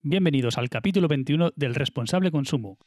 Bienvenidos al capítulo 21 del Responsable Consumo.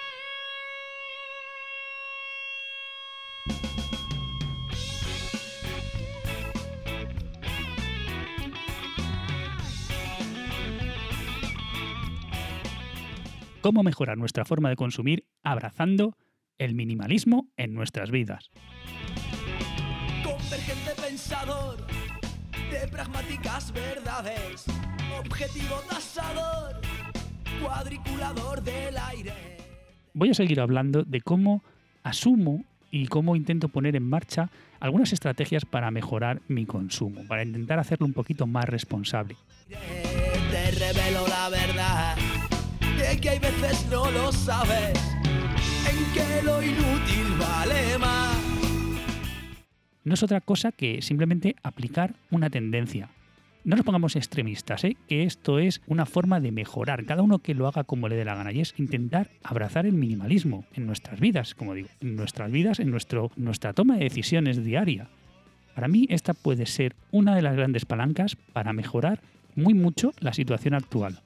¿Cómo mejorar nuestra forma de consumir abrazando el minimalismo en nuestras vidas? Convergente pensador de pragmáticas verdades, objetivo tasador, cuadriculador del aire. Voy a seguir hablando de cómo asumo y cómo intento poner en marcha algunas estrategias para mejorar mi consumo, para intentar hacerlo un poquito más responsable. Te revelo la verdad, de que hay veces no lo sabes, en que lo inútil vale más. No es otra cosa que simplemente aplicar una tendencia. No nos pongamos extremistas, que esto es una forma de mejorar, cada uno que lo haga como le dé la gana, y es intentar abrazar el minimalismo en nuestras vidas, como digo, en nuestras vidas, en nuestra toma de decisiones diaria. Para mí esta puede ser una de las grandes palancas para mejorar muy mucho la situación actual.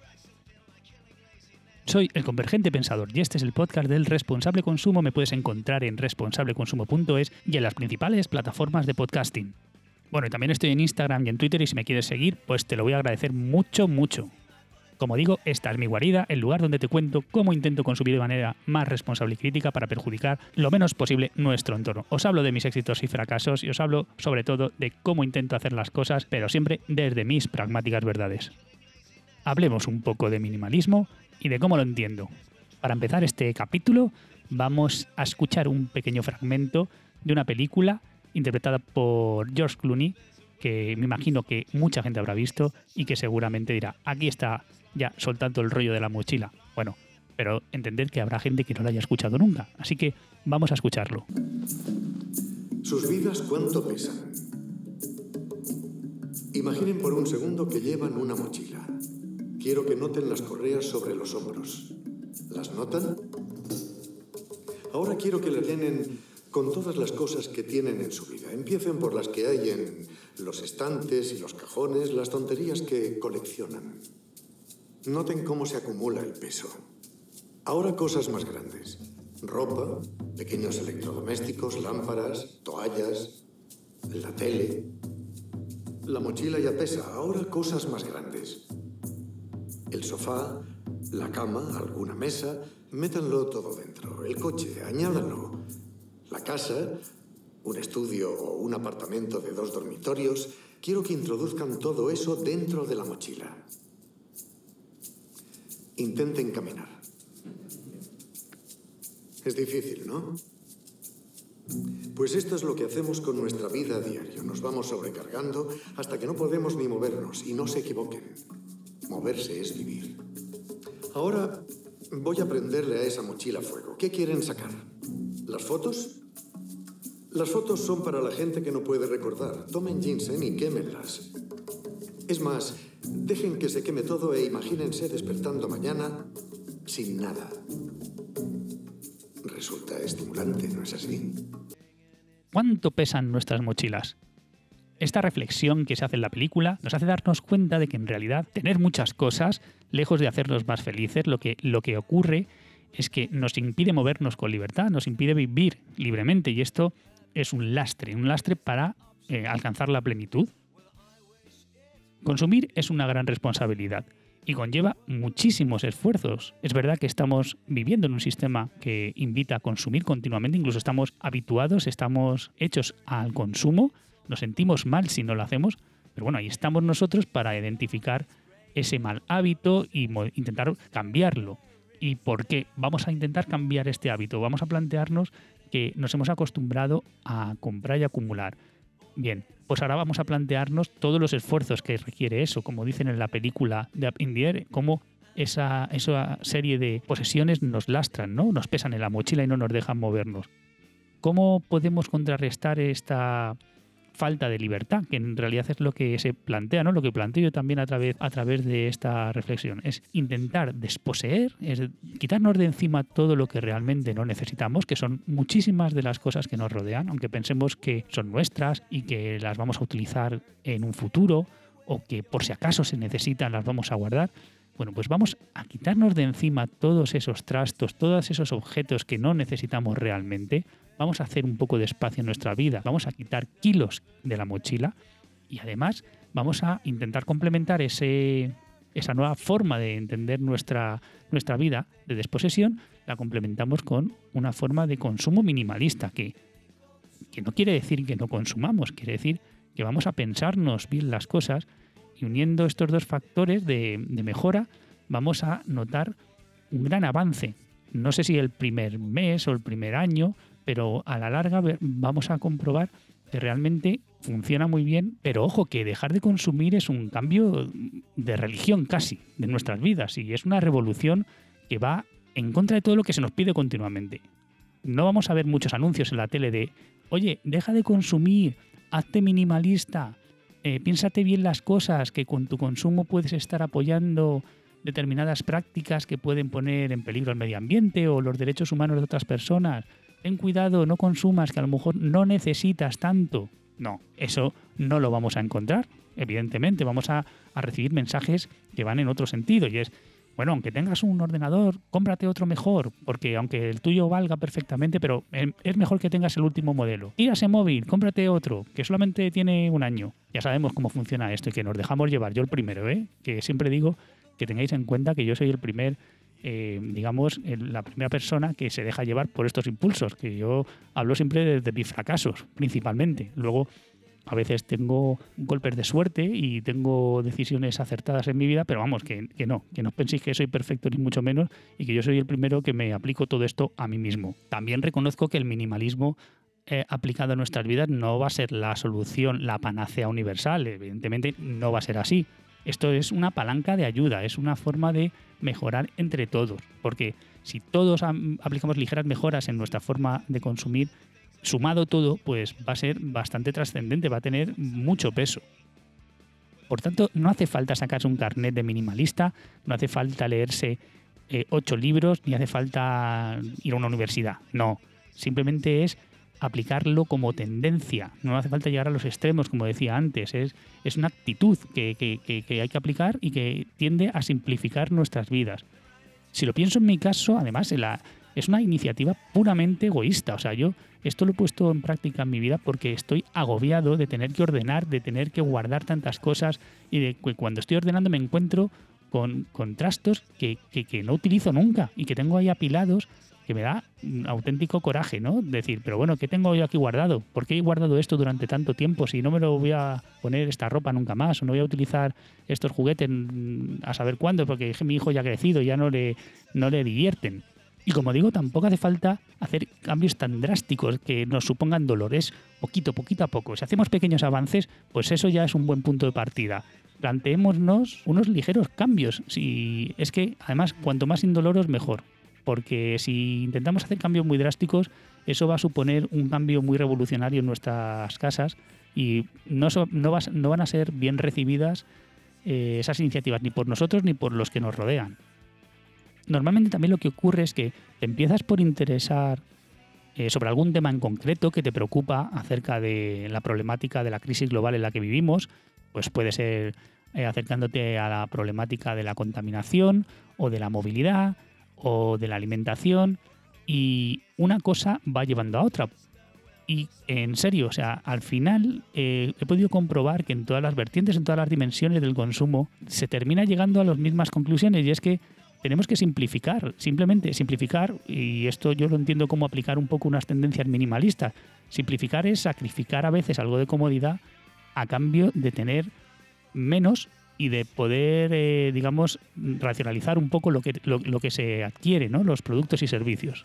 Soy el Convergente Pensador y este es el podcast del Responsable Consumo. Me puedes encontrar en responsableconsumo.es y en las principales plataformas de podcasting. Bueno, y también estoy en Instagram y en Twitter y si me quieres seguir, pues te lo voy a agradecer mucho, mucho. Como digo, esta es mi guarida, el lugar donde te cuento cómo intento consumir de manera más responsable y crítica para perjudicar lo menos posible nuestro entorno. Os hablo de mis éxitos y fracasos y os hablo sobre todo de cómo intento hacer las cosas, pero siempre desde mis pragmáticas verdades. Hablemos un poco de minimalismo y de cómo lo entiendo. Para empezar este capítulo vamos a escuchar un pequeño fragmento de una película interpretada por George Clooney, que me imagino que mucha gente habrá visto y que seguramente dirá, aquí está ya soltando el rollo de la mochila. Bueno, pero entender que habrá gente que no lo haya escuchado nunca, así que vamos a escucharlo. ¿Sus vidas cuánto pesan? Imaginen por un segundo que llevan una mochila. Quiero que noten las correas sobre los hombros. ¿Las notan? Ahora quiero que las llenen con todas las cosas que tienen en su vida. Empiecen por las que hay en los estantes y los cajones, las tonterías que coleccionan. Noten cómo se acumula el peso. Ahora cosas más grandes. Ropa, pequeños electrodomésticos, lámparas, toallas, la tele. La mochila ya pesa. Ahora cosas más grandes. El sofá, la cama, alguna mesa, métanlo todo dentro. El coche, añádanlo. La casa, un estudio o un apartamento de 2 dormitorios, quiero que introduzcan todo eso dentro de la mochila. Intenten caminar. Es difícil, ¿no? Pues esto es lo que hacemos con nuestra vida a diario. Nos vamos sobrecargando hasta que no podemos ni movernos. Y no se equivoquen. Moverse es vivir. Ahora voy a prenderle a esa mochila fuego. ¿Qué quieren sacar? ¿Las fotos? Las fotos son para la gente que no puede recordar. Tomen ginseng y quémenlas. Es más, dejen que se queme todo e imagínense despertando mañana sin nada. Resulta estimulante, ¿no es así? ¿Cuánto pesan nuestras mochilas? Esta reflexión que se hace en la película nos hace darnos cuenta de que en realidad tener muchas cosas, lejos de hacernos más felices, lo que ocurre es que nos impide movernos con libertad, nos impide vivir libremente y esto es un lastre para alcanzar la plenitud. Consumir es una gran responsabilidad y conlleva muchísimos esfuerzos. Es verdad que estamos viviendo en un sistema que invita a consumir continuamente, incluso estamos habituados, estamos hechos al consumo. Nos sentimos mal si no lo hacemos, pero bueno, ahí estamos nosotros para identificar ese mal hábito y intentar cambiarlo. ¿Y por qué? Vamos a intentar cambiar este hábito. Vamos a plantearnos que nos hemos acostumbrado a comprar y acumular. Bien, pues ahora vamos a plantearnos todos los esfuerzos que requiere eso, como dicen en la película de Up in the Air, cómo esa serie de posesiones nos lastran, ¿no? Nos pesan en la mochila y no nos dejan movernos. ¿Cómo podemos contrarrestar esta falta de libertad, que en realidad es lo que se plantea, ¿no? Lo que planteo yo también a través de esta reflexión, es intentar desposeer, es quitarnos de encima todo lo que realmente no necesitamos, que son muchísimas de las cosas que nos rodean, aunque pensemos que son nuestras y que las vamos a utilizar en un futuro o que por si acaso se necesitan las vamos a guardar. Bueno, pues vamos a quitarnos de encima todos esos trastos, todos esos objetos que no necesitamos realmente. Vamos a hacer un poco de espacio en nuestra vida, vamos a quitar kilos de la mochila y además vamos a intentar complementar esa nueva forma de entender nuestra vida de desposesión, la complementamos con una forma de consumo minimalista, que no quiere decir que no consumamos, quiere decir que vamos a pensarnos bien las cosas y uniendo estos dos factores de mejora vamos a notar un gran avance. No sé si el primer mes o el primer año, pero a la larga vamos a comprobar que realmente funciona muy bien, pero ojo, que dejar de consumir es un cambio de religión casi de nuestras vidas y es una revolución que va en contra de todo lo que se nos pide continuamente. No vamos a ver muchos anuncios en la tele de oye, deja de consumir, hazte minimalista, piénsate bien las cosas, que con tu consumo puedes estar apoyando determinadas prácticas que pueden poner en peligro el medio ambiente o los derechos humanos de otras personas. Ten cuidado, no consumas, que a lo mejor no necesitas tanto. No, eso no lo vamos a encontrar. Evidentemente, vamos a recibir mensajes que van en otro sentido y es, bueno, aunque tengas un ordenador, cómprate otro mejor, porque aunque el tuyo valga perfectamente, pero es mejor que tengas el último modelo. Tira ese móvil, cómprate otro, que solamente tiene un año. Ya sabemos cómo funciona esto y que nos dejamos llevar. Yo el primero, que siempre digo que tengáis en cuenta que yo soy el primer, la primera persona que se deja llevar por estos impulsos, que yo hablo siempre de mis fracasos, principalmente. Luego, a veces tengo golpes de suerte y tengo decisiones acertadas en mi vida, pero vamos, que no penséis que soy perfecto ni mucho menos y que yo soy el primero que me aplico todo esto a mí mismo. También reconozco que el minimalismo aplicado a nuestras vidas no va a ser la solución, la panacea universal. Evidentemente no va a ser así. Esto es una palanca de ayuda, es una forma de mejorar entre todos, porque si todos aplicamos ligeras mejoras en nuestra forma de consumir, sumado todo, pues va a ser bastante trascendente, va a tener mucho peso. Por tanto, no hace falta sacarse un carnet de minimalista, no hace falta leerse 8 libros, ni hace falta ir a una universidad. No, simplemente es aplicarlo como tendencia. No hace falta llegar a los extremos, como decía antes. Es una actitud que hay que aplicar y que tiende a simplificar nuestras vidas. Si lo pienso en mi caso, además, es una iniciativa puramente egoísta. O sea, yo esto lo he puesto en práctica en mi vida porque estoy agobiado de tener que ordenar, de tener que guardar tantas cosas y de que cuando estoy ordenando me encuentro con trastos que no utilizo nunca y que tengo ahí apilados, que me da un auténtico coraje, ¿no? Decir, pero bueno, ¿qué tengo yo aquí guardado? ¿Por qué he guardado esto durante tanto tiempo si no me lo voy a poner esta ropa nunca más o no voy a utilizar estos juguetes a saber cuándo? Porque mi hijo ya ha crecido, ya no le divierten. Y como digo, tampoco hace falta hacer cambios tan drásticos que nos supongan dolores poquito a poco. Si hacemos pequeños avances, pues eso ya es un buen punto de partida. Planteémonos unos ligeros cambios. Si es que, además, cuanto más indoloros, mejor. Porque si intentamos hacer cambios muy drásticos, eso va a suponer un cambio muy revolucionario en nuestras casas y no van a ser bien recibidas esas iniciativas ni por nosotros ni por los que nos rodean. Normalmente también lo que ocurre es que te empiezas por interesar sobre algún tema en concreto que te preocupa acerca de la problemática de la crisis global en la que vivimos, pues puede ser acercándote a la problemática de la contaminación o de la movilidad o de la alimentación, y una cosa va llevando a otra. Y en serio, o sea, al final he podido comprobar que en todas las vertientes, en todas las dimensiones del consumo, se termina llegando a las mismas conclusiones, y es que tenemos que simplificar, simplemente simplificar, y esto yo lo entiendo como aplicar un poco unas tendencias minimalistas. Simplificar es sacrificar a veces algo de comodidad a cambio de tener menos y de poder, racionalizar un poco lo que se adquiere, ¿no? Los productos y servicios.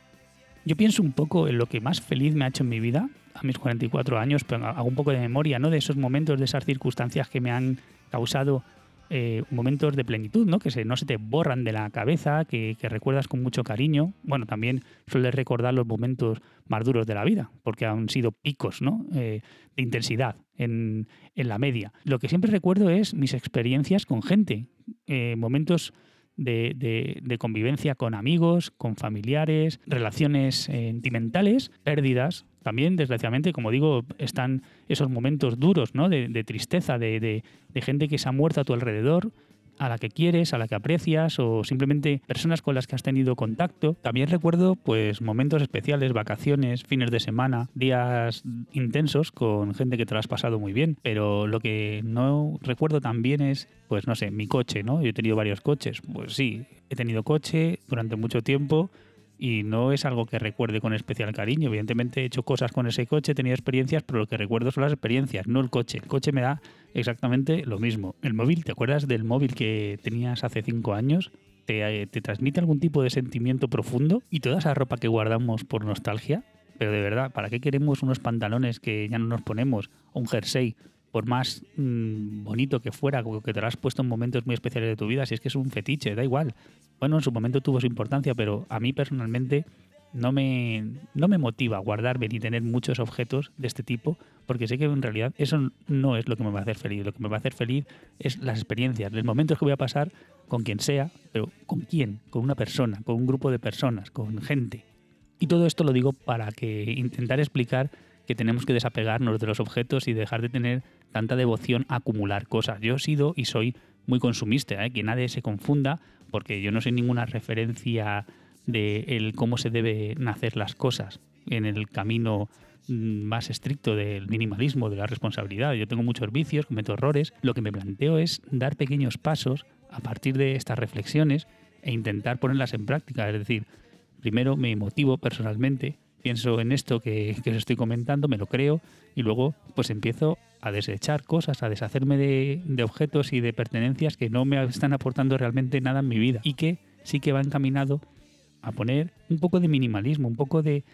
Yo pienso un poco en lo que más feliz me ha hecho en mi vida, a mis 44 años, pero hago un poco de memoria, ¿no? De esos momentos, de esas circunstancias que me han causado momentos de plenitud, ¿no? Que no se te borran de la cabeza, que recuerdas con mucho cariño. Bueno, también sueles recordar los momentos más duros de la vida, porque han sido picos, ¿no? De intensidad en la media. Lo que siempre recuerdo es mis experiencias con gente, momentos de convivencia con amigos, con familiares, relaciones sentimentales, pérdidas. También, desgraciadamente, como digo, están esos momentos duros, ¿no? De tristeza, de gente que se ha muerto a tu alrededor, a la que quieres, a la que aprecias o simplemente personas con las que has tenido contacto. También recuerdo pues momentos especiales, vacaciones, fines de semana, días intensos con gente que te lo has pasado muy bien, pero lo que no recuerdo también es, pues no sé, mi coche, ¿no? Yo he tenido varios coches, pues sí, he tenido coche durante mucho tiempo y no es algo que recuerde con especial cariño. Evidentemente he hecho cosas con ese coche, he tenido experiencias, pero lo que recuerdo son las experiencias, no el coche. El coche me da exactamente lo mismo. El móvil, ¿te acuerdas del móvil que tenías hace 5 años? ¿Te transmite algún tipo de sentimiento profundo? Y toda esa ropa que guardamos por nostalgia, pero de verdad, ¿para qué queremos unos pantalones que ya no nos ponemos? O un jersey, por más bonito que fuera, como que te lo has puesto en momentos muy especiales de tu vida, si es que es un fetiche, da igual. Bueno, en su momento tuvo su importancia, pero a mí personalmente no me motiva guardarme ni tener muchos objetos de este tipo, porque sé que en realidad eso no es lo que me va a hacer feliz. Lo que me va a hacer feliz es las experiencias, los momentos que voy a pasar con quien sea, pero ¿con quién? Con una persona, con un grupo de personas, con gente. Y todo esto lo digo para que intentar explicar que tenemos que desapegarnos de los objetos y dejar de tener tanta devoción a acumular cosas. Yo he sido y soy muy consumista, que nadie se confunda, porque yo no soy ninguna referencia de cómo se deben hacer las cosas en el camino más estricto del minimalismo, de la responsabilidad. Yo tengo muchos vicios, cometo errores. Lo que me planteo es dar pequeños pasos a partir de estas reflexiones e intentar ponerlas en práctica. Es decir, primero me motivo personalmente, pienso en esto que os estoy comentando, me lo creo y luego pues empiezo a desechar cosas, a deshacerme de objetos y de pertenencias que no me están aportando realmente nada en mi vida y que sí que va encaminado a poner un poco de minimalismo, un poco de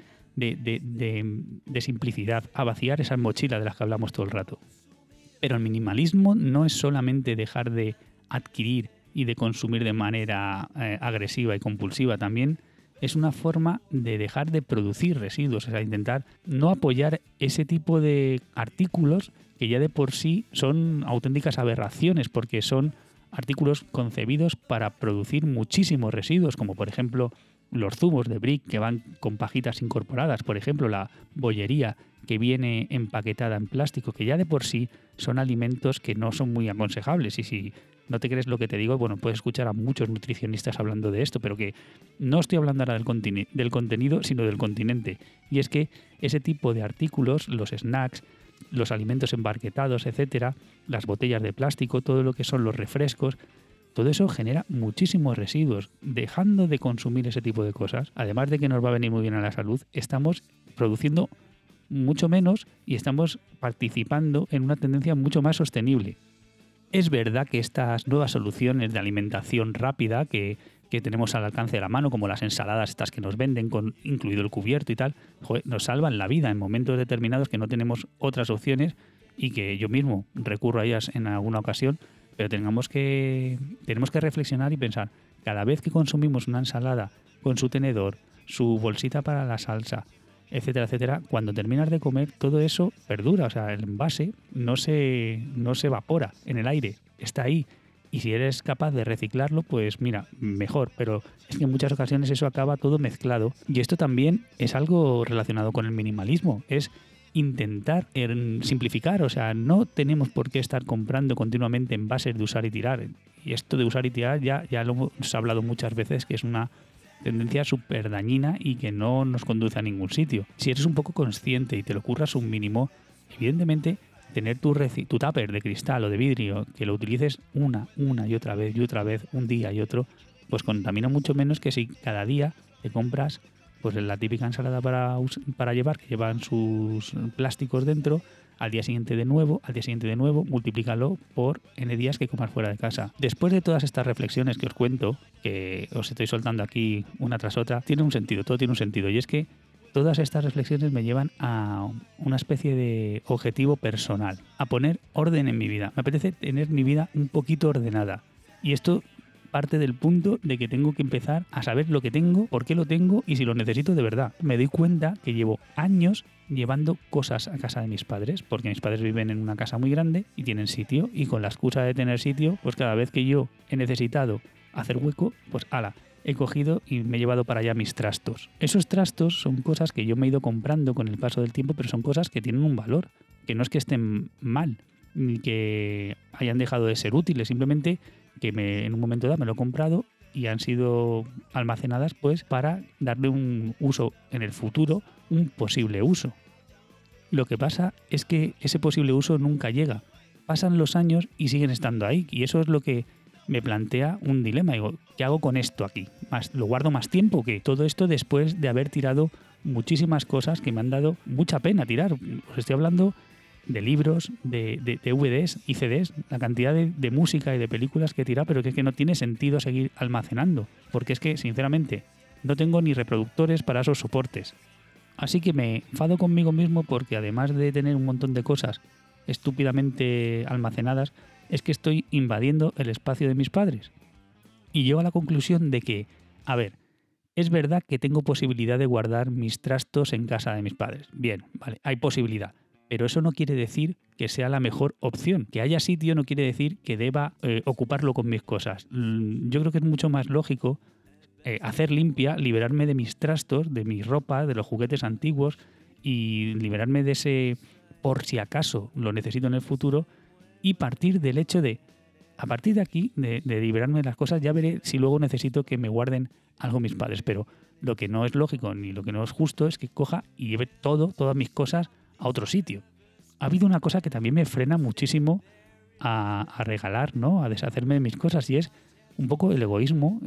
simplicidad, a vaciar esa mochila de las que hablamos todo el rato. Pero el minimalismo no es solamente dejar de adquirir y de consumir de manera agresiva y compulsiva, también es una forma de dejar de producir residuos, o sea, intentar no apoyar ese tipo de artículos que ya de por sí son auténticas aberraciones, porque son artículos concebidos para producir muchísimos residuos, como por ejemplo los zumos de brick que van con pajitas incorporadas, por ejemplo la bollería que viene empaquetada en plástico, que ya de por sí son alimentos que no son muy aconsejables. Y si no te crees lo que te digo, bueno, puedes escuchar a muchos nutricionistas hablando de esto, pero que no estoy hablando ahora del contenido, sino del continente. Y es que ese tipo de artículos, los snacks, los alimentos embarquetados, etcétera, las botellas de plástico, todo lo que son los refrescos, todo eso genera muchísimos residuos. Dejando de consumir ese tipo de cosas, además de que nos va a venir muy bien a la salud, estamos produciendo mucho menos y estamos participando en una tendencia mucho más sostenible. Es verdad que estas nuevas soluciones de alimentación rápida que tenemos al alcance de la mano, como las ensaladas estas que nos venden, con incluido el cubierto y tal, nos salvan la vida en momentos determinados que no tenemos otras opciones y que yo mismo recurro a ellas en alguna ocasión, pero tenemos que reflexionar y pensar, cada vez que consumimos una ensalada con su tenedor, su bolsita para la salsa, etcétera, etcétera, cuando terminas de comer todo eso perdura, o sea, el envase no se evapora en el aire, está ahí. Y si eres capaz de reciclarlo, pues mira, mejor. Pero es que en muchas ocasiones eso acaba todo mezclado. Y esto también es algo relacionado con el minimalismo. Es intentar simplificar. O sea, no tenemos por qué estar comprando continuamente envases de usar y tirar. Y esto de usar y tirar ya lo hemos hablado muchas veces, que es una tendencia súper dañina y que no nos conduce a ningún sitio. Si eres un poco consciente y te lo curras un mínimo, evidentemente tener tu tupper de cristal o de vidrio, que lo utilices una y otra vez, un día y otro, pues contamina mucho menos que si cada día te compras pues la típica ensalada para llevar, que llevan sus plásticos dentro, al día siguiente de nuevo, multiplícalo por n días que comas fuera de casa. Después de todas estas reflexiones que os cuento, que os estoy soltando aquí una tras otra, tiene un sentido, todo tiene un sentido, y es que todas estas reflexiones me llevan a una especie de objetivo personal, a poner orden en mi vida. Me apetece tener mi vida un poquito ordenada. Y esto parte del punto de que tengo que empezar a saber lo que tengo, por qué lo tengo y si lo necesito de verdad. Me doy cuenta que llevo años llevando cosas a casa de mis padres, porque mis padres viven en una casa muy grande y tienen sitio, y con la excusa de tener sitio, pues cada vez que yo he necesitado hacer hueco, pues ala, he cogido y me he llevado para allá mis trastos. Esos trastos son cosas que yo me he ido comprando con el paso del tiempo, pero son cosas que tienen un valor, que no es que estén mal, ni que hayan dejado de ser útiles, simplemente en un momento dado me lo he comprado y han sido almacenadas pues para darle un uso en el futuro, un posible uso. Lo que pasa es que ese posible uso nunca llega. Pasan los años y siguen estando ahí, y eso es lo que me plantea un dilema. Digo, ¿qué hago con esto aquí? ¿Lo guardo más tiempo? Que todo esto después de haber tirado muchísimas cosas que me han dado mucha pena tirar. Os estoy hablando de libros, de DVDs y CDs, la cantidad de música y de películas que he tirado, pero que es que no tiene sentido seguir almacenando, porque es que, sinceramente, no tengo ni reproductores para esos soportes. Así que me enfado conmigo mismo porque, además de tener un montón de cosas estúpidamente almacenadas, es que estoy invadiendo el espacio de mis padres. Y llego a la conclusión de que, a ver, es verdad que tengo posibilidad de guardar mis trastos en casa de mis padres. Bien, vale, hay posibilidad. Pero eso no quiere decir que sea la mejor opción. Que haya sitio no quiere decir que deba ocuparlo con mis cosas. Yo creo que es mucho más lógico hacer limpia, liberarme de mis trastos, de mi ropa, de los juguetes antiguos y liberarme de ese por si acaso lo necesito en el futuro, y partir del hecho de, a partir de aquí, de liberarme de las cosas, ya veré si luego necesito que me guarden algo mis padres. Pero lo que no es lógico ni lo que no es justo es que coja y lleve todas mis cosas a otro sitio. Ha habido una cosa que también me frena muchísimo a regalar, ¿no? A deshacerme de mis cosas, y es un poco el egoísmo,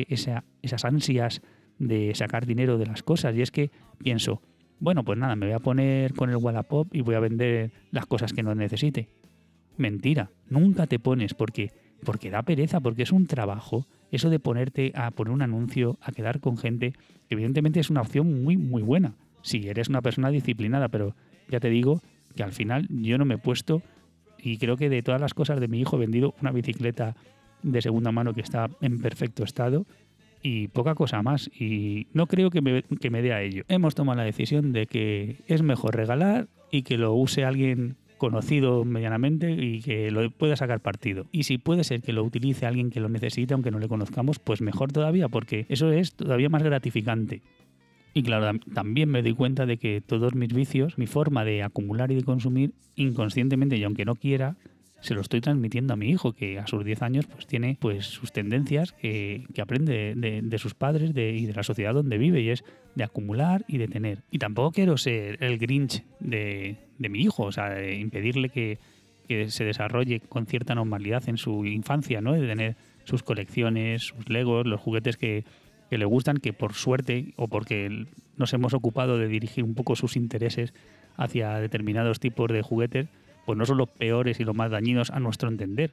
esas ansias de sacar dinero de las cosas. Y es que pienso, bueno, pues nada, me voy a poner con el Wallapop y voy a vender las cosas que no necesite. Mentira, nunca te pones porque da pereza, porque es un trabajo. Eso de ponerte a poner un anuncio, a quedar con gente, evidentemente es una opción muy, muy buena si eres una persona disciplinada, pero ya te digo que al final yo no me he puesto, y creo que de todas las cosas de mi hijo he vendido una bicicleta de segunda mano que está en perfecto estado y poca cosa más, y no creo que me dé a ello. Hemos tomado la decisión de que es mejor regalar y que lo use alguien conocido medianamente y que lo pueda sacar partido. Y si puede ser que lo utilice alguien que lo necesite, aunque no le conozcamos, pues mejor todavía, porque eso es todavía más gratificante. Y claro, también me doy cuenta de que todos mis vicios, mi forma de acumular y de consumir, inconscientemente y aunque no quiera, se lo estoy transmitiendo a mi hijo, que a sus 10 años pues tiene pues sus tendencias que aprende de sus padres y de la sociedad donde vive, y es de acumular y de tener. Y tampoco quiero ser el Grinch de mi hijo, o sea, de impedirle que se desarrolle con cierta normalidad en su infancia, ¿no? De tener sus colecciones, sus Legos, los juguetes que le gustan, que por suerte o porque nos hemos ocupado de dirigir un poco sus intereses hacia determinados tipos de juguetes, pues no son los peores y los más dañinos a nuestro entender.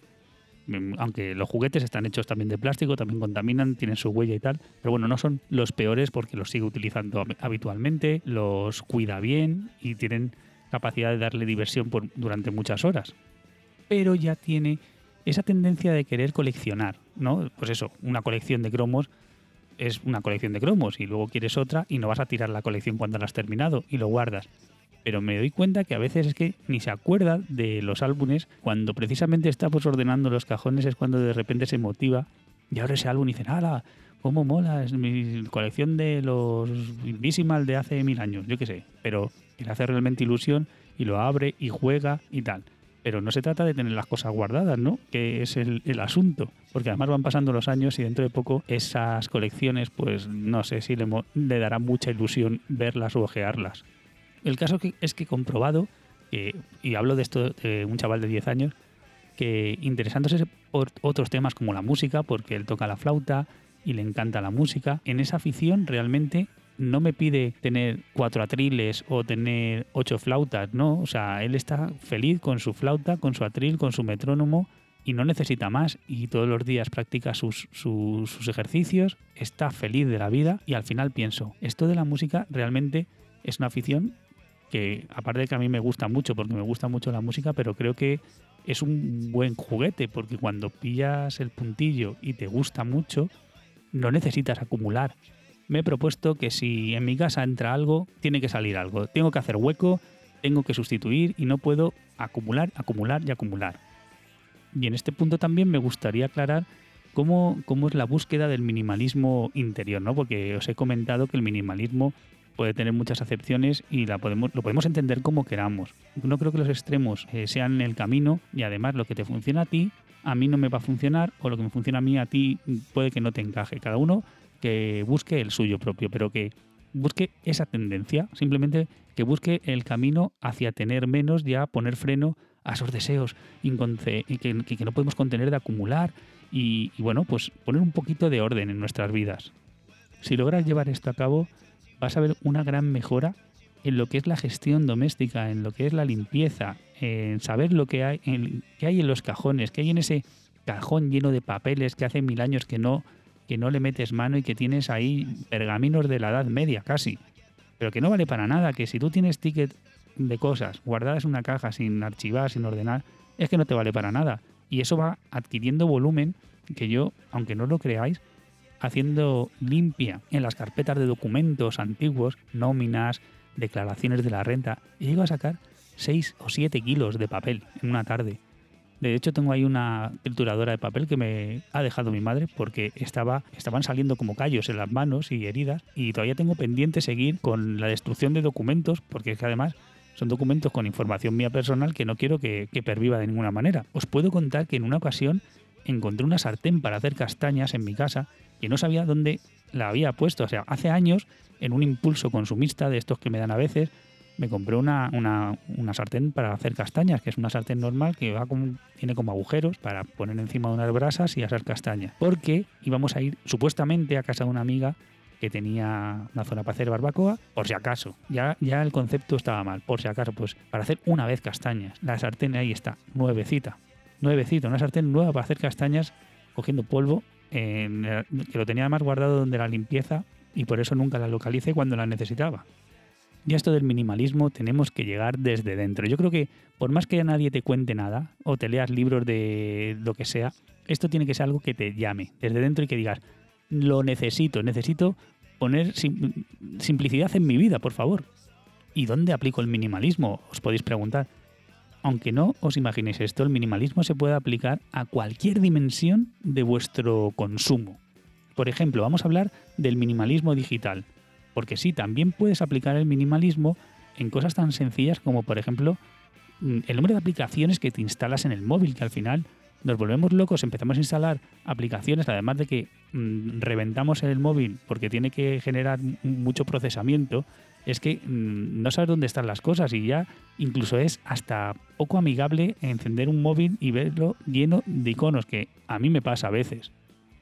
Aunque los juguetes están hechos también de plástico, también contaminan, tienen su huella y tal, pero bueno, no son los peores porque los sigue utilizando habitualmente, los cuida bien y tienen capacidad de darle diversión durante muchas horas. Pero ya tiene esa tendencia de querer coleccionar, ¿no? Pues eso, una colección de cromos es una colección de cromos y luego quieres otra y no vas a tirar la colección cuando la has terminado y lo guardas. Pero me doy cuenta que a veces es que ni se acuerda de los álbumes. Cuando precisamente está pues ordenando los cajones es cuando de repente se motiva y abre ese álbum y dice, ¡hala! ¡Cómo mola! Es mi colección de los Invisimal de hace 1000 años, yo qué sé. Pero que le hace realmente ilusión y lo abre y juega y tal. Pero no se trata de tener las cosas guardadas, ¿no? Que es el asunto. Porque además van pasando los años y dentro de poco esas colecciones, pues no sé si le dará mucha ilusión verlas o ojearlas. El caso es que he comprobado, y hablo de esto de un chaval de 10 años, que interesándose por otros temas como la música, porque él toca la flauta y le encanta la música, en esa afición realmente no me pide tener 4 atriles o tener 8 flautas, no, o sea, él está feliz con su flauta, con su atril, con su metrónomo y no necesita más, y todos los días practica sus ejercicios, está feliz de la vida, y al final pienso, esto de la música realmente es una afición que, aparte de que a mí me gusta mucho, porque me gusta mucho la música, pero creo que es un buen juguete, porque cuando pillas el puntillo y te gusta mucho, no necesitas acumular. Me he propuesto que si en mi casa entra algo, tiene que salir algo. Tengo que hacer hueco, tengo que sustituir y no puedo acumular, acumular y acumular. Y en este punto también me gustaría aclarar cómo es la búsqueda del minimalismo interior, ¿no? Porque os he comentado que el minimalismo puede tener muchas acepciones y lo podemos entender como queramos. No creo que los extremos sean el camino, y además lo que te funciona a ti a mí no me va a funcionar, o lo que me funciona a mí, a ti puede que no te encaje. Cada uno que busque el suyo propio, pero que busque esa tendencia, simplemente que busque el camino hacia tener menos, ya poner freno a esos deseos que no podemos contener de acumular y bueno, pues poner un poquito de orden en nuestras vidas. Si logras llevar esto a cabo, vas a ver una gran mejora en lo que es la gestión doméstica, en lo que es la limpieza, en saber lo que hay, qué hay en los cajones, qué hay en ese cajón lleno de papeles que hace 1000 años que no le metes mano y que tienes ahí pergaminos de la Edad Media casi, pero que no vale para nada, que si tú tienes ticket de cosas guardadas en una caja sin archivar, sin ordenar, es que no te vale para nada. Y eso va adquiriendo volumen que yo, aunque no lo creáis, haciendo limpia en las carpetas de documentos antiguos, nóminas, declaraciones de la renta, y llego a sacar 6 o 7 kilos de papel en una tarde. De hecho, tengo ahí una trituradora de papel que me ha dejado mi madre porque estaban saliendo como callos en las manos y heridas, y todavía tengo pendiente seguir con la destrucción de documentos, porque es que además son documentos con información mía personal que no quiero que perviva de ninguna manera. Os puedo contar que en una ocasión encontré una sartén para hacer castañas en mi casa y no sabía dónde la había puesto. O sea, hace años, en un impulso consumista de estos que me dan a veces, me compré una sartén para hacer castañas, que es una sartén normal que tiene como agujeros para poner encima de unas brasas y hacer castañas. Porque íbamos a ir supuestamente a casa de una amiga que tenía una zona para hacer barbacoa, por si acaso. Ya el concepto estaba mal, por si acaso, pues para hacer una vez castañas. La sartén ahí está, nuevecita, una sartén nueva para hacer castañas, cogiendo polvo, que lo tenía además guardado donde la limpieza y por eso nunca la localicé cuando la necesitaba. Y a esto del minimalismo tenemos que llegar desde dentro. Yo creo que por más que nadie te cuente nada o te leas libros de lo que sea, esto tiene que ser algo que te llame desde dentro y que digas, lo necesito poner simplicidad en mi vida, por favor. ¿Y dónde aplico el minimalismo? Os podéis preguntar. Aunque no os imaginéis esto, el minimalismo se puede aplicar a cualquier dimensión de vuestro consumo. Por ejemplo, vamos a hablar del minimalismo digital. Porque sí, también puedes aplicar el minimalismo en cosas tan sencillas como, por ejemplo, el número de aplicaciones que te instalas en el móvil, que al final nos volvemos locos, empezamos a instalar aplicaciones, además de que reventamos el móvil porque tiene que generar mucho procesamiento, es que no sabes dónde están las cosas y ya incluso es hasta poco amigable encender un móvil y verlo lleno de iconos, que a mí me pasa a veces.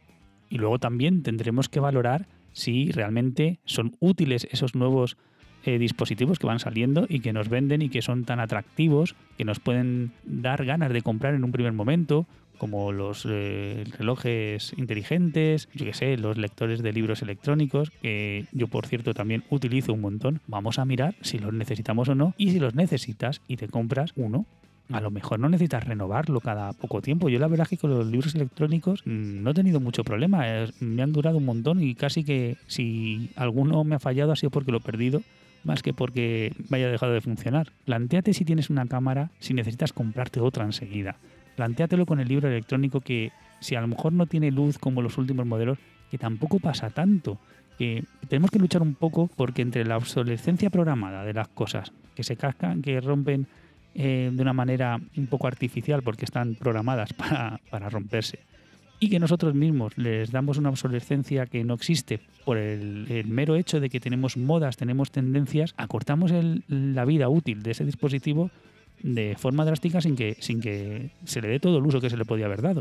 Y luego también tendremos que valorar si realmente son útiles esos nuevos dispositivos que van saliendo y que nos venden y que son tan atractivos que nos pueden dar ganas de comprar en un primer momento, como los relojes inteligentes, yo qué sé, los lectores de libros electrónicos, que yo por cierto también utilizo un montón. Vamos a mirar si los necesitamos o no, y si los necesitas y te compras uno, a lo mejor no necesitas renovarlo cada poco tiempo. Yo la verdad es que con los libros electrónicos no he tenido mucho problema, me han durado un montón y casi que si alguno me ha fallado ha sido porque lo he perdido, más que porque me haya dejado de funcionar. Plantéate si tienes una cámara, si necesitas comprarte otra enseguida. Plantéatelo con el libro electrónico, que si a lo mejor no tiene luz como los últimos modelos, que tampoco pasa tanto. Que tenemos que luchar un poco porque entre la obsolescencia programada de las cosas que se cascan, que rompen de una manera un poco artificial porque están programadas para romperse, y que nosotros mismos les damos una obsolescencia que no existe por el mero hecho de que tenemos modas, tenemos tendencias, acortamos la vida útil de ese dispositivo de forma drástica sin que se le dé todo el uso que se le podía haber dado.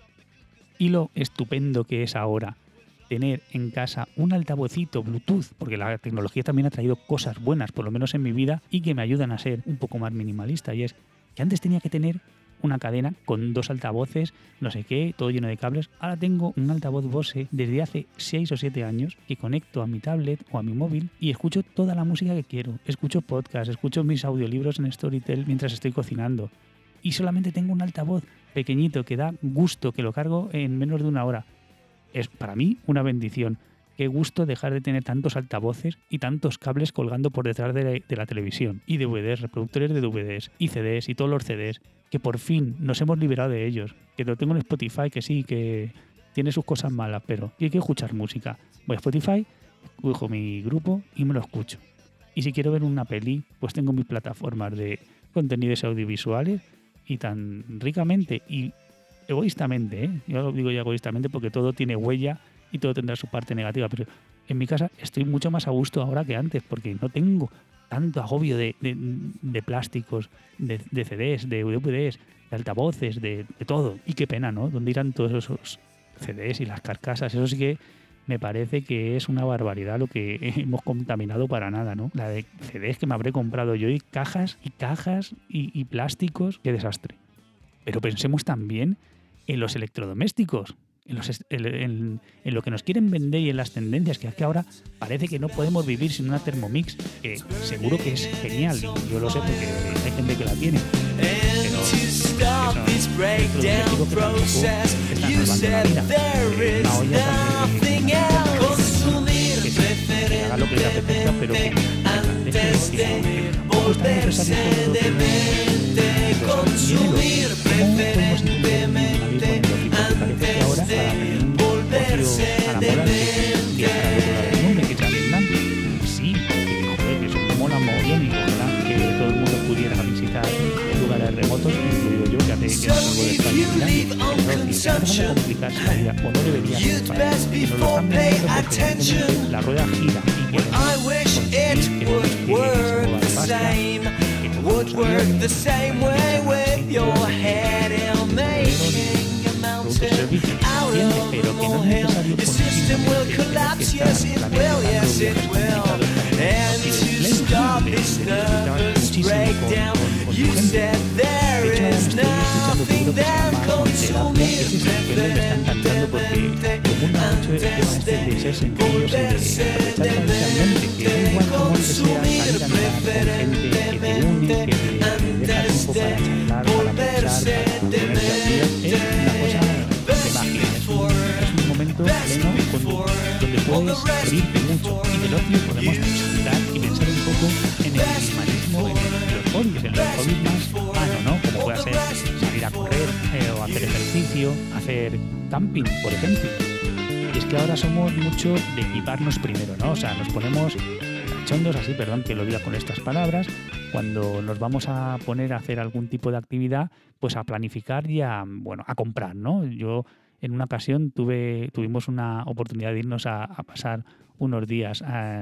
Y lo estupendo que es ahora tener en casa un altavocito Bluetooth, porque la tecnología también ha traído cosas buenas, por lo menos en mi vida, y que me ayudan a ser un poco más minimalista, y es que antes tenía que tener una cadena con 2 altavoces, no sé qué, todo lleno de cables. Ahora tengo un altavoz Bose desde hace 6 o 7 años que conecto a mi tablet o a mi móvil y escucho toda la música que quiero. Escucho podcasts, escucho mis audiolibros en Storytel mientras estoy cocinando. Y solamente tengo un altavoz pequeñito que da gusto, que lo cargo en menos de 1 hora. Es para mí una bendición. Qué gusto dejar de tener tantos altavoces y tantos cables colgando por detrás de la televisión. Y DVDs, reproductores de DVDs, y CDs, y todos los CDs. Que por fin nos hemos liberado de ellos. Que lo tengo en Spotify, que sí, que tiene sus cosas malas, pero hay que escuchar música. Voy a Spotify, cojo mi grupo y me lo escucho. Y si quiero ver una peli, pues tengo mis plataformas de contenidos audiovisuales y tan ricamente y egoístamente, yo lo digo ya egoístamente porque todo tiene huella y todo tendrá su parte negativa, pero en mi casa estoy mucho más a gusto ahora que antes porque no tengo tanto agobio de plásticos, de CDs, de DVDs, de altavoces, de todo. Y qué pena, ¿no? ¿Dónde irán todos esos CDs y las carcasas? Eso sí que me parece que es una barbaridad lo que hemos contaminado para nada, ¿no? La de CDs que me habré comprado yo y cajas y plásticos, qué desastre. Pero pensemos también en los electrodomésticos, en lo que nos quieren vender y en las tendencias, que es que ahora parece que no podemos vivir sin una Thermomix, que seguro que es genial, y yo lo sé porque hay gente que la tiene. Pero una olla que haga lo que te apetezca, pero que tampoco es tan necesario pudiera visitar lugares remotos, incluido yo, que hace que no salgo de España mirando. Si no complicarse la vida, o no debería ser para nos lo están vendiendo porque la rueda gira y que pero que no es necesario donde puedes reírte mucho y del ocio podemos hablar y pensar un poco en el minimalismo, en los hobbies más humanos, ¿no? Como puede ser salir a correr o hacer ejercicio, hacer camping, por ejemplo. Y es que ahora somos mucho de equiparnos primero, ¿no? O sea, nos ponemos cachondos, así, perdón que lo diga con estas palabras, cuando nos vamos a poner a hacer algún tipo de actividad, pues a planificar y a comprar, ¿no? Yo en una ocasión tuvimos una oportunidad de irnos a pasar unos días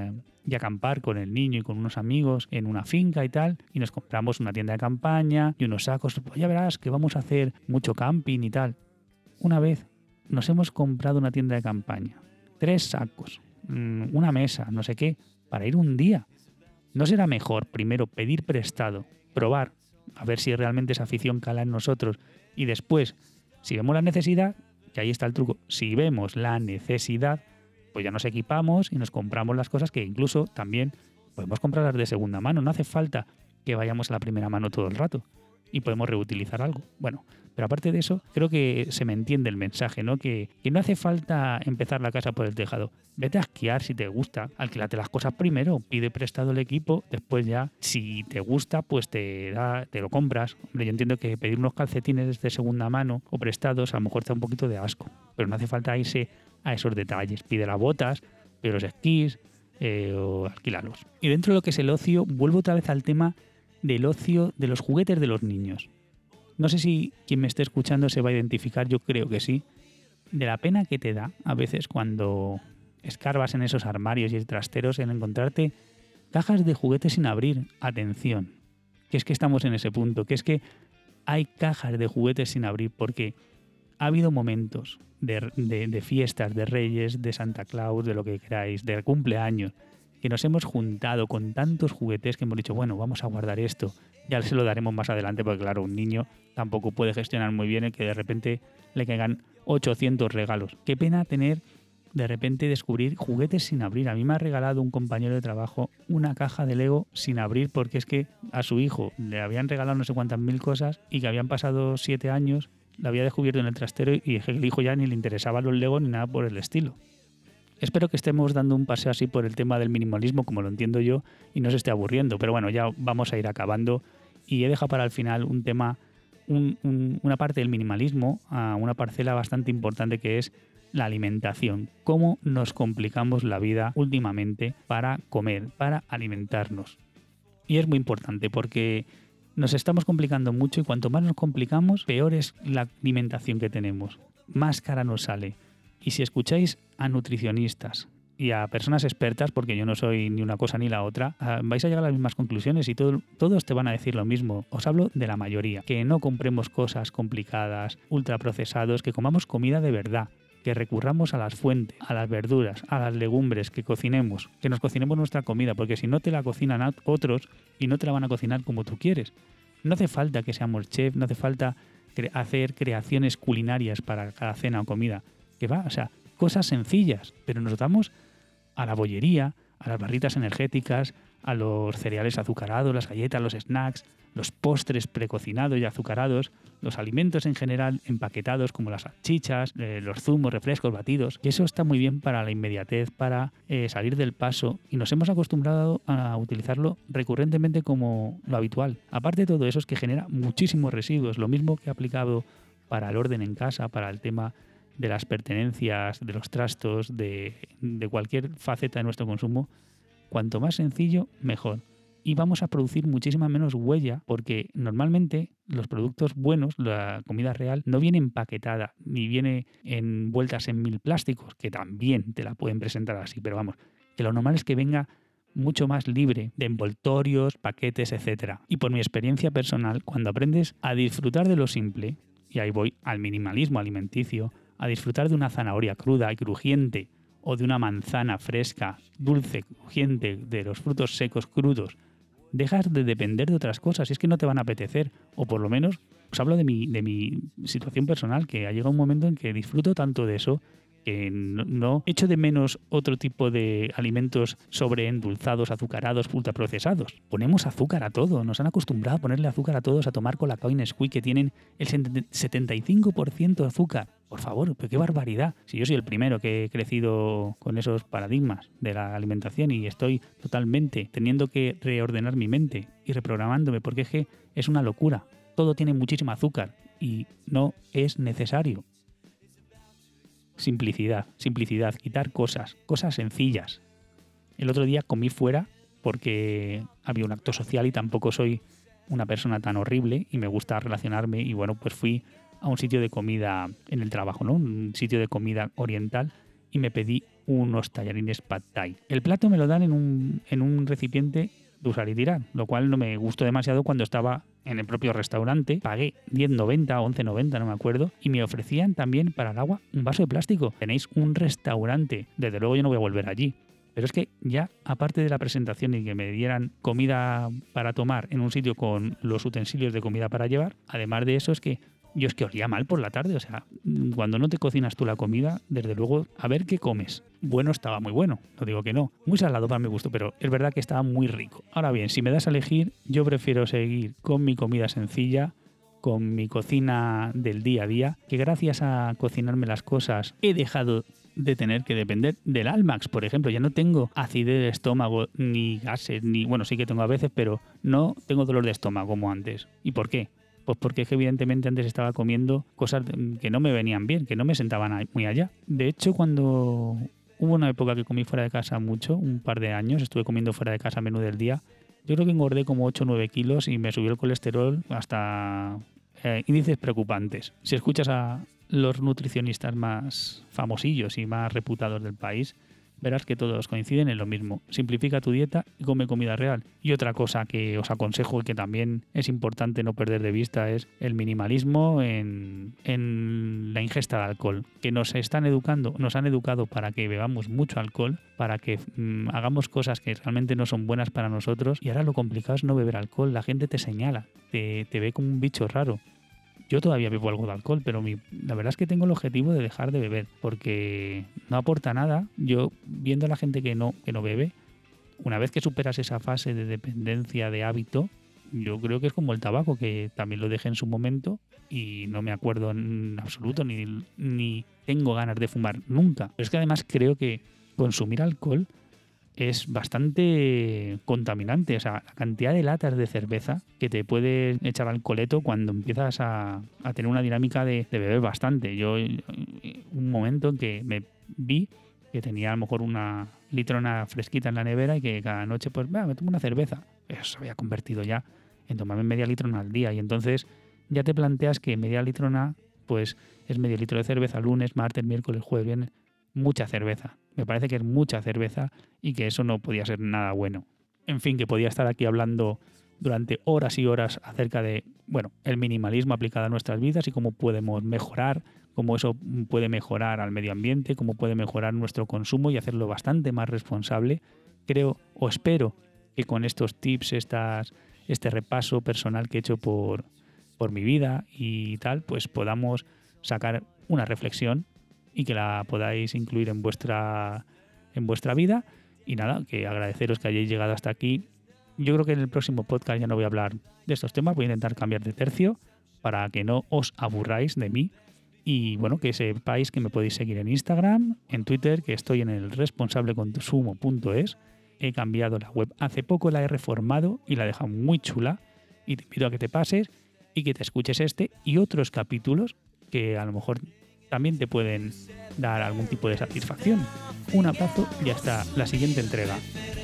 y acampar con el niño y con unos amigos en una finca y tal, y nos compramos una tienda de campaña y unos sacos. Pues ya verás que vamos a hacer mucho camping y tal. Una vez nos hemos comprado una tienda de campaña, 3 sacos, una mesa, no sé qué, para ir un día. ¿No será mejor primero pedir prestado, probar, a ver si realmente esa afición cala en nosotros y después, si vemos la necesidad, que ahí está el truco, si vemos la necesidad, pues ya nos equipamos y nos compramos las cosas que incluso también podemos comprarlas de segunda mano. No hace falta que vayamos a la primera mano todo el rato y podemos reutilizar algo. Bueno, pero aparte de eso, creo que se me entiende el mensaje, ¿no? Que no hace falta empezar la casa por el tejado. Vete a esquiar si te gusta, alquílate las cosas primero, pide prestado el equipo, después ya, si te gusta, pues te lo compras. Hombre, yo entiendo que pedir unos calcetines de segunda mano o prestados a lo mejor te da un poquito de asco, pero no hace falta irse a esos detalles. Pide las botas, pide los esquís o alquílalos. Y dentro de lo que es el ocio, vuelvo otra vez al tema del ocio de los juguetes de los niños. No sé si quien me esté escuchando se va a identificar, yo creo que sí, de la pena que te da a veces cuando escarbas en esos armarios y trasteros en encontrarte cajas de juguetes sin abrir. Atención, que es que estamos en ese punto, que es que hay cajas de juguetes sin abrir porque ha habido momentos de fiestas, de Reyes, de Santa Claus, de lo que queráis, de cumpleaños, que nos hemos juntado con tantos juguetes que hemos dicho, bueno, vamos a guardar esto, ya se lo daremos más adelante, porque claro, un niño tampoco puede gestionar muy bien el que de repente le caigan 800 regalos. Qué pena tener de repente descubrir juguetes sin abrir. A mí me ha regalado un compañero de trabajo una caja de Lego sin abrir porque es que a su hijo le habían regalado no sé cuántas mil cosas y que habían pasado 7 años, la había descubierto en el trastero y el hijo ya ni le interesaban los Lego ni nada por el estilo. Espero que estemos dando un paseo así por el tema del minimalismo, como lo entiendo yo, y no se esté aburriendo. Pero bueno, ya vamos a ir acabando. Y he dejado para el final un tema, una parte del minimalismo, una parcela bastante importante que es la alimentación. Cómo nos complicamos la vida últimamente para comer, para alimentarnos. Y es muy importante porque Nos estamos complicando mucho y cuanto más nos complicamos, peor es la alimentación que tenemos. Más cara nos sale. Y si escucháis a nutricionistas y a personas expertas, porque yo no soy ni una cosa ni la otra, vais a llegar a las mismas conclusiones y todos te van a decir lo mismo. Os hablo de la mayoría. Que no compremos cosas complicadas, ultraprocesados, que comamos comida de verdad. Que recurramos a las fuentes, a las verduras, a las legumbres, que cocinemos, que nos cocinemos nuestra comida, porque si no te la cocinan otros y no te la van a cocinar como tú quieres. No hace falta que seamos chef, no hace falta hacer creaciones culinarias para cada cena o comida. Que va, o sea, cosas sencillas, pero nos damos a la bollería, a las barritas energéticas, a los cereales azucarados, las galletas, los snacks, los postres precocinados y azucarados, los alimentos en general empaquetados como las salchichas, los zumos, refrescos, batidos. Y eso está muy bien para la inmediatez, para salir del paso, y nos hemos acostumbrado a utilizarlo recurrentemente como lo habitual. Aparte de todo eso, es que genera muchísimos residuos, lo mismo que he aplicado para el orden en casa, para el tema de las pertenencias, de los trastos, de cualquier faceta de nuestro consumo. Cuanto más sencillo, mejor. Y vamos a producir muchísima menos huella, porque normalmente los productos buenos, la comida real, no viene empaquetada, ni viene envueltas en 1000 plásticos, que también te la pueden presentar así, pero vamos, que lo normal es que venga mucho más libre de envoltorios, paquetes, etc. Y por mi experiencia personal, cuando aprendes a disfrutar de lo simple, y ahí voy al minimalismo alimenticio, a disfrutar de una zanahoria cruda y crujiente, o de una manzana fresca, dulce, crujiente, de los frutos secos crudos, dejas de depender de otras cosas, y es que no te van a apetecer, o por lo menos os hablo de mi situación personal, que ha llegado un momento en que disfruto tanto de eso que no echo de menos otro tipo de alimentos sobreendulzados, azucarados, ultraprocesados. Ponemos azúcar a todo, nos han acostumbrado a ponerle azúcar a todos, a tomar Colacao y Nesquik, que tienen el 75% de azúcar. Por favor, pero qué barbaridad. Si yo soy el primero que he crecido con esos paradigmas de la alimentación y estoy totalmente teniendo que reordenar mi mente y reprogramándome, porque es que es una locura. Todo tiene muchísimo azúcar y no es necesario. Simplicidad, quitar cosas sencillas. El otro día comí fuera porque había un acto social y tampoco soy una persona tan horrible y me gusta relacionarme, y bueno, pues fui a un sitio de comida en el trabajo, ¿no? Un sitio de comida oriental, y me pedí unos tallarines pad thai. El plato me lo dan en un recipiente de usar y tirar, lo cual no me gustó demasiado cuando estaba en el propio restaurante. Pagué 10,90 o 11,90, no me acuerdo, y me ofrecían también para el agua un vaso de plástico. Tenéis un restaurante, desde luego yo no voy a volver allí. Pero es que ya, aparte de la presentación y que me dieran comida para tomar en un sitio con los utensilios de comida para llevar, además de eso es que yo es que olía mal por la tarde. O sea, cuando no te cocinas tú la comida, desde luego, a ver qué comes. Bueno, estaba muy bueno, no digo que no. Muy salado para mi gusto, pero es verdad que estaba muy rico. Ahora bien, si me das a elegir, yo prefiero seguir con mi comida sencilla, con mi cocina del día a día, que gracias a cocinarme las cosas he dejado de tener que depender del Almax, por ejemplo. Ya no tengo acidez de estómago, ni gases, ni... Bueno, sí que tengo a veces, pero no tengo dolor de estómago como antes. ¿Y por qué? Pues porque es que evidentemente antes estaba comiendo cosas que no me venían bien, que no me sentaban muy allá. De hecho, cuando hubo una época que comí fuera de casa mucho, un par de años, estuve comiendo fuera de casa a menú del día, yo creo que engordé como 8 o 9 kilos y me subió el colesterol hasta índices preocupantes. Si escuchas a los nutricionistas más famosillos y más reputados del país, verás que todos coinciden en lo mismo. Simplifica tu dieta y come comida real. Y otra cosa que os aconsejo y que también es importante no perder de vista es el minimalismo en la ingesta de alcohol. Que nos han educado para que bebamos mucho alcohol, para que hagamos cosas que realmente no son buenas para nosotros, y ahora lo complicado es no beber alcohol. La gente te señala, te ve como un bicho raro. Yo todavía bebo algo de alcohol, pero la verdad es que tengo el objetivo de dejar de beber, porque no aporta nada. Yo, viendo a la gente que no bebe, una vez que superas esa fase de dependencia, de hábito, yo creo que es como el tabaco, que también lo dejé en su momento y no me acuerdo en absoluto, ni tengo ganas de fumar nunca. Pero es que además creo que consumir alcohol es bastante contaminante. O sea, la cantidad de latas de cerveza que te puedes echar al coleto cuando empiezas a tener una dinámica de beber bastante. Yo, un momento en que me vi que tenía a lo mejor una litrona fresquita en la nevera y que cada noche pues me tomo una cerveza. Eso se había convertido ya en tomarme media litrona al día. Y entonces ya te planteas que media litrona pues es medio litro de cerveza lunes, martes, miércoles, jueves, viernes. Mucha cerveza. Me parece que es mucha cerveza y que eso no podía ser nada bueno. En fin, que podía estar aquí hablando durante horas y horas acerca de, bueno, el minimalismo aplicado a nuestras vidas y cómo podemos mejorar, cómo eso puede mejorar al medio ambiente, cómo puede mejorar nuestro consumo y hacerlo bastante más responsable. Creo o espero que con estos tips, este repaso personal que he hecho por mi vida y tal, pues podamos sacar una reflexión y que la podáis incluir en vuestra vida. Y nada, que agradeceros que hayáis llegado hasta aquí. Yo creo que en el próximo podcast ya no voy a hablar de estos temas, voy a intentar cambiar de tercio para que no os aburráis de mí. Y bueno, que sepáis que me podéis seguir en Instagram, en Twitter, que estoy en el responsableconsumo.es. He cambiado la web hace poco, la he reformado y la he dejado muy chula. Y te invito a que te pases y que te escuches este y otros capítulos que a lo mejor también te pueden dar algún tipo de satisfacción. Un abrazo y hasta la siguiente entrega.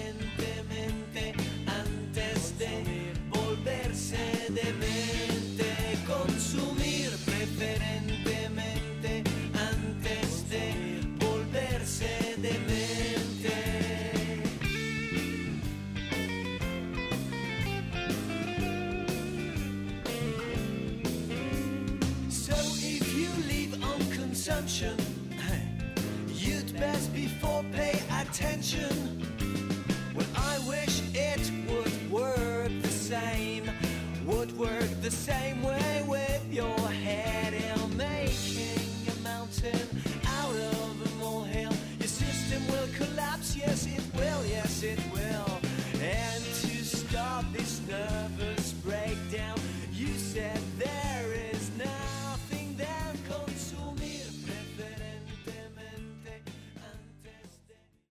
You'd best before pay attention. Well, I wish it would work the same. Would work the same way with your head in making a mountain out of a molehill. Your system will collapse, yes it will, yes it will.